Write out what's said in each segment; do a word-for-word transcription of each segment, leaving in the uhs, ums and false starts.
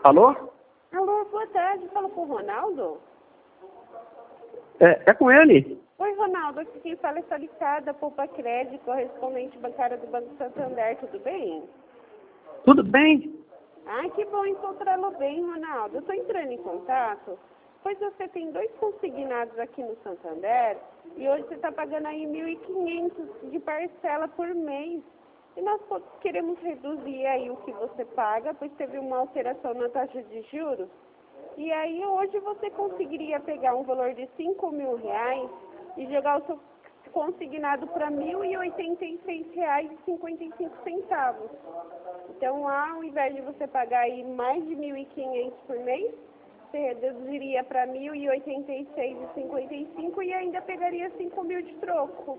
Alô? Alô, boa tarde. Fala com o Ronaldo? É, é com ele? Oi, Ronaldo. Aqui quem fala é Solicada, Poupa Crédito, correspondente bancária do Banco Santander. Tudo bem? Tudo bem? Ai, que bom encontrá-lo bem, Ronaldo. Eu estou entrando em contato, pois você tem dois consignados aqui no Santander e hoje você está pagando aí mil e quinhentos de parcela por mês. E nós po- queremos reduzir aí o que você paga, pois teve uma alteração na taxa de juros. E aí hoje você conseguiria pegar um valor de cinco mil reais e jogar o seu consignado para mil e oitenta e seis reais e cinquenta e cinco centavos. Então, ao invés de você pagar aí mais de mil e quinhentos por mês, você reduziria para mil e oitenta e seis reais e cinquenta e cinco e ainda pegaria cinco mil de troco.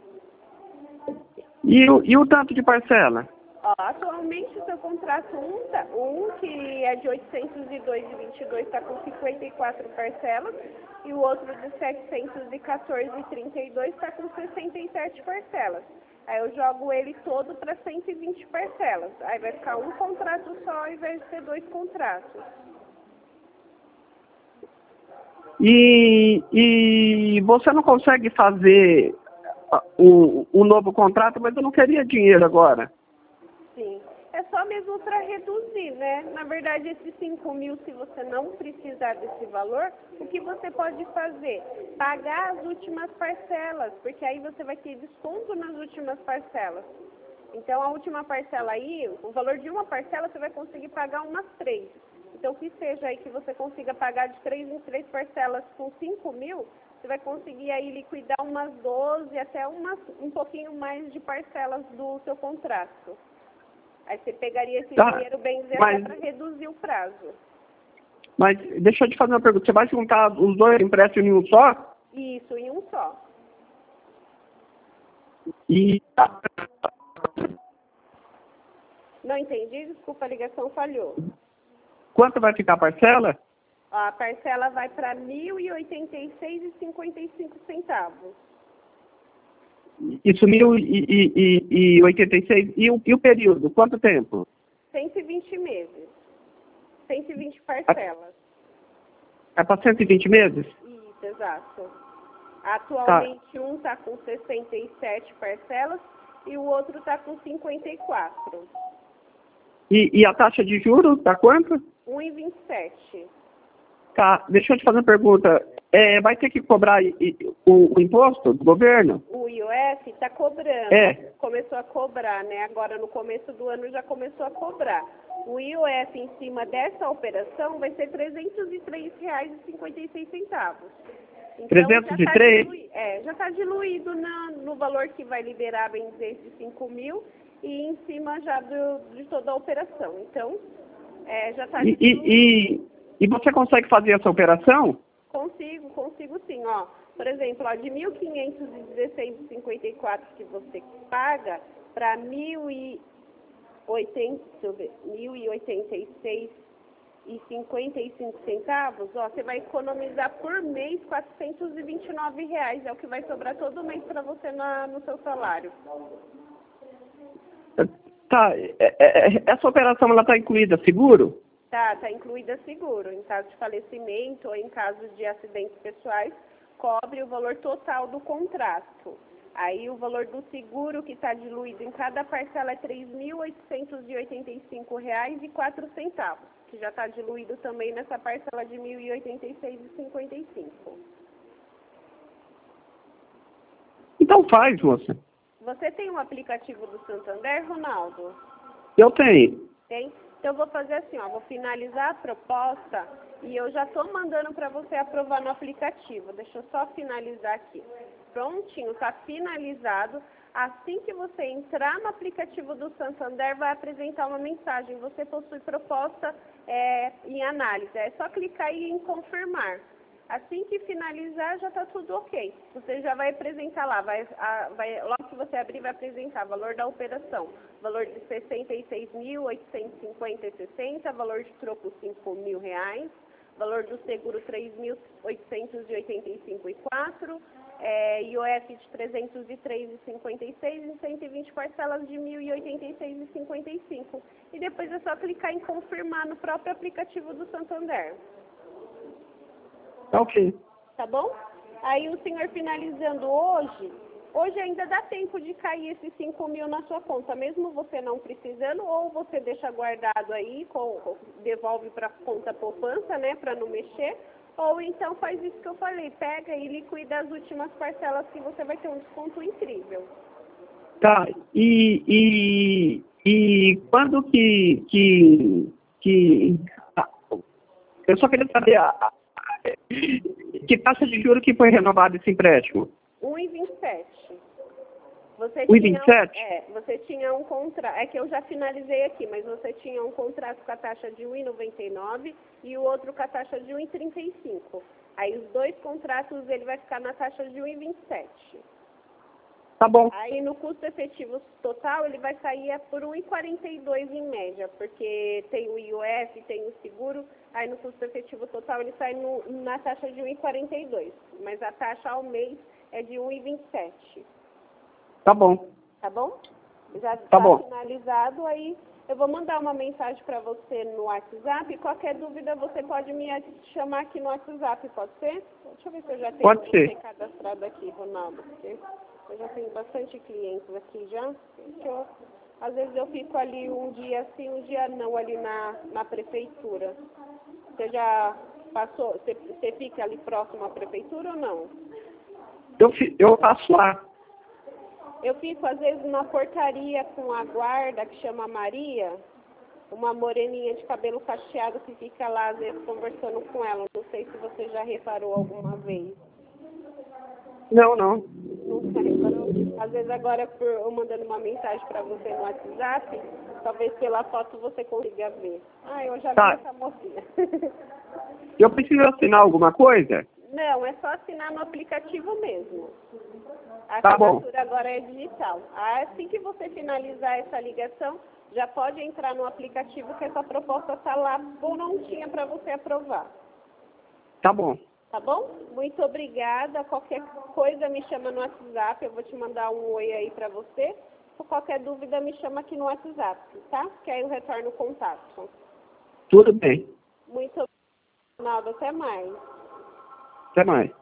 E o, e o tanto de parcela? Ó, atualmente o seu contrato um, tá, um que é de oitocentos e dois reais e vinte e dois está com cinquenta e quatro parcelas e o outro de setecentos e quatorze reais e trinta e dois está com sessenta e sete parcelas. Aí eu jogo ele todo para cento e vinte parcelas. Aí vai ficar um contrato só ao invés de ser dois contratos. E, e você não consegue fazer o, o novo contrato, mas eu não queria dinheiro agora. Sim. É só mesmo para reduzir, né? Na verdade, esses cinco mil, se você não precisar desse valor, o que você pode fazer? Pagar as últimas parcelas, porque aí você vai ter desconto nas últimas parcelas. Então, a última parcela aí, o valor de uma parcela, você vai conseguir pagar umas três. Então, que seja aí que você consiga pagar de três em três parcelas com cinco mil, você vai conseguir aí liquidar umas doze, até umas, um pouquinho mais de parcelas do seu contrato. Aí você pegaria esse Tá, dinheiro, bem dizer, mas- até para reduzir o prazo. Mas deixa eu te fazer uma pergunta. Você vai juntar os dois empréstimos em um só? Isso, em um só. E Não entendi? Desculpa, a ligação falhou. quanto vai ficar a parcela? A parcela vai para mil e oitenta e seis reais e cinquenta e cinco centavos. Isso mil e, e, e, e oitenta e seis. E o, e o período? Quanto tempo? cento e vinte meses. cento e vinte parcelas. É para cento e vinte meses? Isso, exato. Atualmente um está com sessenta e sete parcelas e o outro está com cinquenta e quatro. E, e a taxa de juros está quanto? um e vinte e sete. Tá, deixa eu te fazer uma pergunta. É, vai ter que cobrar i- i- o, o imposto do governo? O I O F está cobrando. É. Começou a cobrar, né? Agora no começo do ano já começou a cobrar. O I O F em cima dessa operação vai ser trezentos e três reais e cinquenta e seis centavos. Então, trezentos e já três? está dilui- é, já tá diluído na, no valor que vai liberar, bem dizer, de cinco mil e em cima já do, de toda a operação. Então, é, já está E, diluído. e, e, e você consegue fazer essa operação? Consigo, consigo sim, ó. Por exemplo, ó, de mil quinhentos e dezesseis reais e cinquenta e quatro que você paga para mil e oitenta, deixa eu ver, mil e oitenta e seis reais e cinquenta e cinco centavos, ó, você vai economizar por mês quatrocentos e vinte e nove reais, é o que vai sobrar todo mês para você na, no seu salário. Tá, é- é- essa operação ela está incluída seguro? Tá, tá incluída seguro. Em caso de falecimento ou em caso de acidentes pessoais, cobre o valor total do contrato. Aí o valor do seguro que está diluído em cada parcela é três mil oitocentos e oitenta e cinco reais e quatro centavos, que já está diluído também nessa parcela de mil e oitenta e seis reais e cinquenta e cinco. Então faz, moça. Você tem um aplicativo do Santander, Ronaldo? Eu tenho. Tem? Então eu vou fazer assim, ó, vou finalizar a proposta e eu já estou mandando para você aprovar no aplicativo. Deixa eu só finalizar aqui. Prontinho, está finalizado. Assim que você entrar no aplicativo do Santander, vai apresentar uma mensagem. Você possui proposta é, em análise. É só clicar aí em confirmar. Assim que finalizar, já está tudo ok. Você já vai apresentar lá, vai, a, vai, logo que você abrir, vai apresentar valor da operação. Valor de sessenta e seis mil oitocentos e cinquenta e sessenta, valor de troco cinco mil reais, valor do seguro três mil oitocentos e oitenta e cinco e quatro, é, I O F de trezentos e três reais e cinquenta e seis centavos e cento e vinte parcelas de mil e oitenta e seis reais e cinquenta e cinco centavos. E depois é só clicar em confirmar no próprio aplicativo do Santander. Tá ok. Tá bom? Aí o senhor finalizando hoje, hoje ainda dá tempo de cair esses cinco mil na sua conta, mesmo você não precisando, ou você deixa guardado aí, com, devolve para a conta poupança, né, para não mexer, ou então faz isso que eu falei, pega e liquida as últimas parcelas que você vai ter um desconto incrível. Tá, e, e, e quando que, que, que... ah, eu só queria saber a, a, que taxa de juros que foi renovado esse empréstimo? um vírgula vinte e sete. Você um tinha, vírgula vinte e sete? é, você tinha um contrato, é que eu já finalizei aqui, mas você tinha um contrato com a taxa de um vírgula noventa e nove e o outro com a taxa de um vírgula trinta e cinco. Aí os dois contratos ele vai ficar na taxa de um vírgula vinte e sete. Tá bom. Aí no custo efetivo total ele vai sair é por um vírgula quarenta e dois em média, porque tem o I O F, tem o seguro, aí no custo efetivo total ele sai no, na taxa de um vírgula quarenta e dois, mas a taxa ao mês é de um vírgula vinte e sete. Tá bom. Tá bom? Já Tá está bom. finalizado, aí eu vou mandar uma mensagem para você no WhatsApp. Qualquer dúvida você pode me chamar aqui no WhatsApp, pode ser? Deixa eu ver se eu já tenho Pode você ser. cadastrado aqui, Ronaldo, porque eu já tenho bastante clientes aqui já. Que eu, às vezes eu fico ali um dia sim, um dia não, ali na, na prefeitura. Você já passou, você, você fica ali próximo à prefeitura ou não? Eu, fi- eu passo lá. Eu fico, às vezes, na portaria com a guarda, que chama Maria, uma moreninha de cabelo cacheado que fica lá, às vezes, conversando com ela. Não sei se você já reparou alguma vez. Não, não. Nunca reparou? Às vezes, agora, por eu mandando uma mensagem para você no WhatsApp, talvez pela foto você consiga ver. Ah, eu já Tá. vi essa mocinha. Eu preciso assinar alguma coisa? Não, é só assinar no aplicativo mesmo. A Tá bom. assinatura agora é digital. Assim que você finalizar essa ligação, já pode entrar no aplicativo que essa proposta está lá prontinha para você aprovar. Tá bom. Tá bom? Muito obrigada. Qualquer coisa me chama no WhatsApp. Eu vou te mandar um oi aí para você. Se qualquer dúvida me chama aqui no WhatsApp, tá? Que aí eu retorno o contato. Tudo bem. Muito obrigada, Ronaldo. Até mais. Até mais.